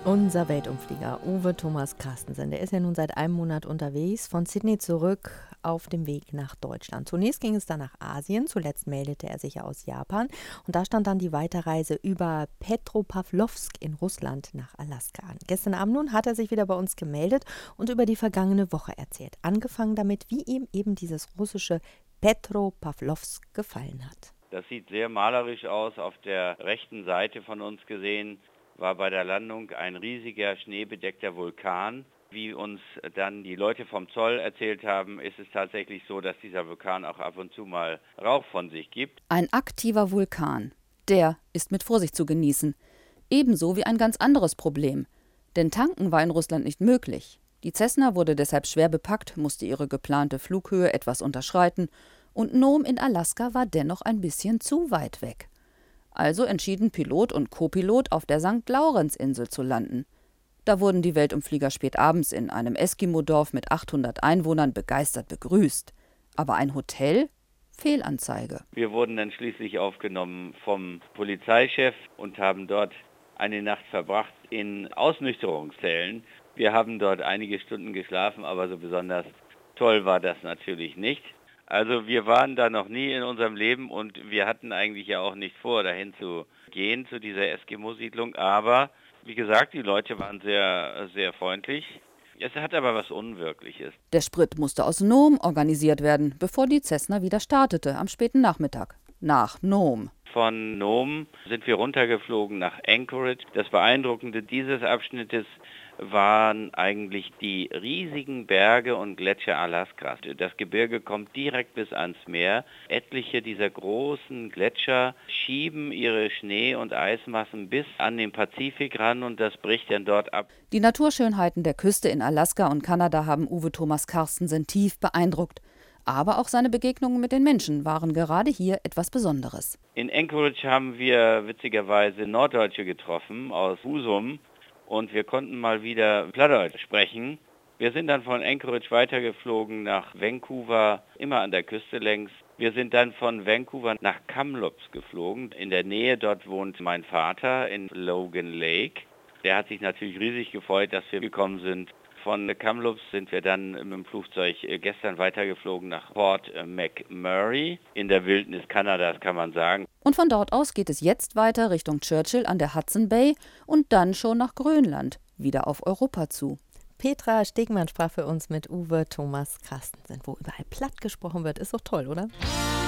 Unser Weltumflieger Uwe Thomas Carstensen, der ist ja nun seit einem Monat unterwegs, von Sydney zurück auf dem Weg nach Deutschland. Zunächst ging es dann nach Asien, zuletzt meldete er sich ja aus Japan und da stand dann die Weiterreise über Petropawlowsk in Russland nach Alaska an. Gestern Abend nun hat er sich wieder bei uns gemeldet und über die vergangene Woche erzählt. Angefangen damit, wie ihm eben dieses russische Petropawlowsk gefallen hat. Das sieht sehr malerisch aus. Auf der rechten Seite von uns gesehen war bei der Landung ein riesiger schneebedeckter Vulkan. Wie uns dann die Leute vom Zoll erzählt haben, ist es tatsächlich so, dass dieser Vulkan auch ab und zu mal Rauch von sich gibt. Ein aktiver Vulkan, der ist mit Vorsicht zu genießen. Ebenso wie ein ganz anderes Problem. Denn tanken war in Russland nicht möglich. Die Cessna wurde deshalb schwer bepackt, musste ihre geplante Flughöhe etwas unterschreiten und Nome in Alaska war dennoch ein bisschen zu weit weg. Also entschieden Pilot und Co-Pilot, auf der St. Laurens-Insel zu landen. Da wurden die Weltumflieger spät abends in einem Eskimo-Dorf mit 800 Einwohnern begeistert begrüßt. Aber ein Hotel? Fehlanzeige. Wir wurden dann schließlich aufgenommen vom Polizeichef und haben dort eine Nacht verbracht in Ausnüchterungszellen. Wir haben dort einige Stunden geschlafen, aber so besonders toll war das natürlich nicht. Also wir waren da noch nie in unserem Leben und wir hatten eigentlich ja auch nicht vor, dahin zu gehen, zu dieser Eskimo-Siedlung. Aber wie gesagt, die Leute waren sehr, sehr freundlich. Es hat aber was Unwirkliches. Der Sprit musste aus Nome organisiert werden, bevor die Cessna wieder startete, am späten Nachmittag. Nach Nome. Von Nome sind wir runtergeflogen nach Anchorage. Das Beeindruckende dieses Abschnittes waren eigentlich die riesigen Berge und Gletscher Alaskas. Das Gebirge kommt direkt bis ans Meer. Etliche dieser großen Gletscher schieben ihre Schnee- und Eismassen bis an den Pazifik ran und das bricht dann dort ab. Die Naturschönheiten der Küste in Alaska und Kanada haben Uwe Thomas Carstensen tief beeindruckt. Aber auch seine Begegnungen mit den Menschen waren gerade hier etwas Besonderes. In Anchorage haben wir witzigerweise Norddeutsche getroffen aus Husum. Und wir konnten mal wieder Plattdeutsch sprechen. Wir sind dann von Anchorage weitergeflogen nach Vancouver, immer an der Küste längs. Wir sind dann von Vancouver nach Kamloops geflogen. In der Nähe dort wohnt mein Vater in Logan Lake. Der hat sich natürlich riesig gefreut, dass wir gekommen sind. Von Kamloops sind wir dann mit dem Flugzeug gestern weitergeflogen nach Port McMurray in der Wildnis Kanadas, kann man sagen. Und von dort aus geht es jetzt weiter Richtung Churchill an der Hudson Bay und dann schon nach Grönland, wieder auf Europa zu. Petra Stegmann sprach für uns mit Uwe Thomas Carstensen. Wo überall platt gesprochen wird, ist doch toll, oder?